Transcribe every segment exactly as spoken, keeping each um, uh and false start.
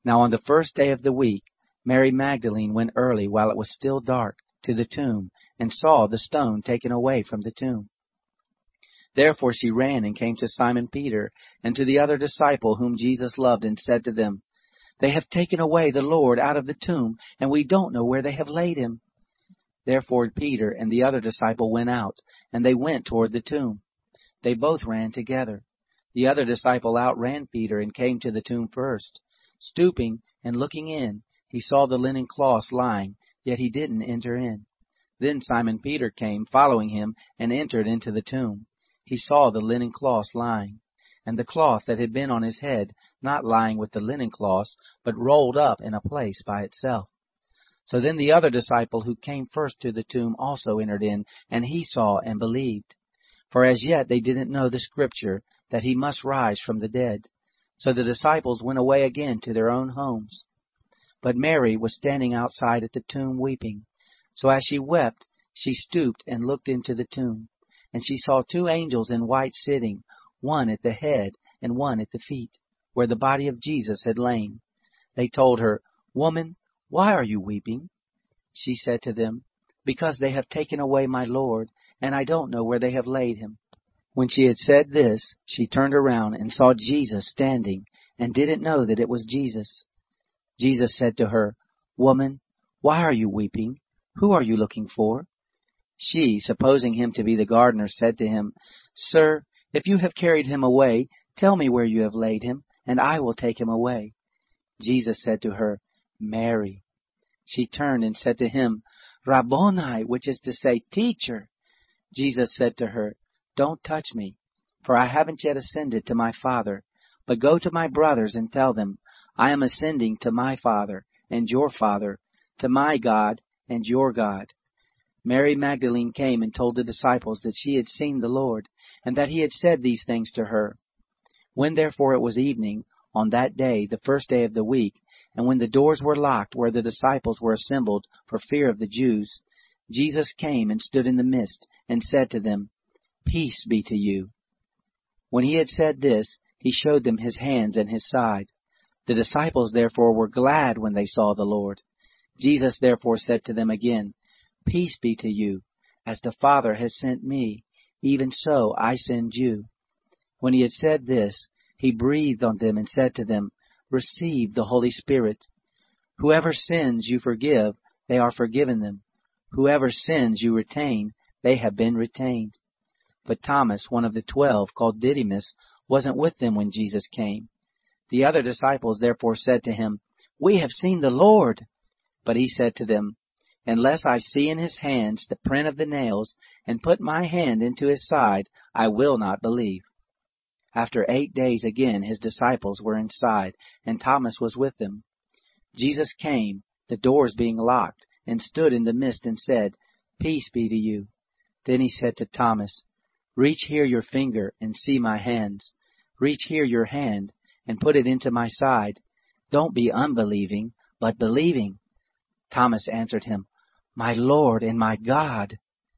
Now on the first day of the week, Mary Magdalene went early while it was still dark to the tomb, and saw the stone taken away from the tomb. Therefore she ran and came to Simon Peter and to the other disciple whom Jesus loved, and said to them, They have taken away the Lord out of the tomb, and we don't know where they have laid him. Therefore Peter and the other disciple went out, and they went toward the tomb. They both ran together. The other disciple outran Peter and came to the tomb first. Stooping and looking in, he saw the linen cloths lying, yet he didn't enter in. Then Simon Peter came, following him, and entered into the tomb. He saw the linen cloths lying, and the cloth that had been on his head not lying with the linen cloths, but rolled up in a place by itself. So then the other disciple who came first to the tomb also entered in, and he saw and believed. For as yet they didn't know the scripture, that he must rise from the dead. So the disciples went away again to their own homes. But Mary was standing outside at the tomb weeping. So as she wept, she stooped and looked into the tomb. And she saw two angels in white sitting, one at the head and one at the feet, where the body of Jesus had lain. They told her, Woman, why are you weeping? She said to them, Because they have taken away my Lord, and I don't know where they have laid him. When she had said this, she turned around and saw Jesus standing, and didn't know that it was Jesus. Jesus said to her, Woman, why are you weeping? Who are you looking for? She, supposing him to be the gardener, said to him, Sir, if you have carried him away, tell me where you have laid him, and I will take him away. Jesus said to her, Mary. She turned and said to him, Rabboni, which is to say, Teacher. Jesus said to her, Don't touch me, for I haven't yet ascended to my Father, but go to my brothers and tell them, I am ascending to my Father and your Father, to my God and your God. Mary Magdalene came and told the disciples that she had seen the Lord, and that he had said these things to her. When therefore it was evening, on that day, the first day of the week, and when the doors were locked where the disciples were assembled for fear of the Jews, Jesus came and stood in the midst, and said to them, Peace be to you. When he had said this, he showed them his hands and his side. The disciples therefore were glad when they saw the Lord. Jesus therefore said to them again, Peace be to you. As the Father has sent me, even so I send you. When he had said this, he breathed on them and said to them, Receive the Holy Spirit. Whoever sins you forgive, they are forgiven them. Whoever sins you retain, they have been retained. But Thomas, one of the twelve, called Didymus, wasn't with them when Jesus came. The other disciples therefore said to him, We have seen the Lord. But he said to them, Unless I see in his hands the print of the nails, and put my hand into his side, I will not believe. After eight days again his disciples were inside, and Thomas was with them. Jesus came, the doors being locked, and stood in the midst and said, Peace be to you. Then he said to Thomas, Reach here your finger and see my hands. Reach here your hand and put it into my side. Don't be unbelieving, but believing. Thomas answered him, My Lord and my God.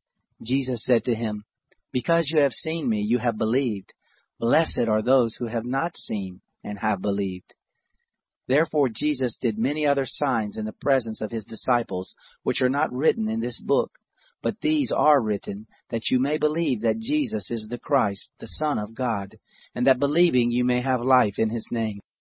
Jesus said to him, Because you have seen me, you have believed. Blessed are those who have not seen and have believed. Therefore Jesus did many other signs in the presence of his disciples, which are not written in this book. But these are written, that you may believe that Jesus is the Christ, the Son of God, and that believing you may have life in his name.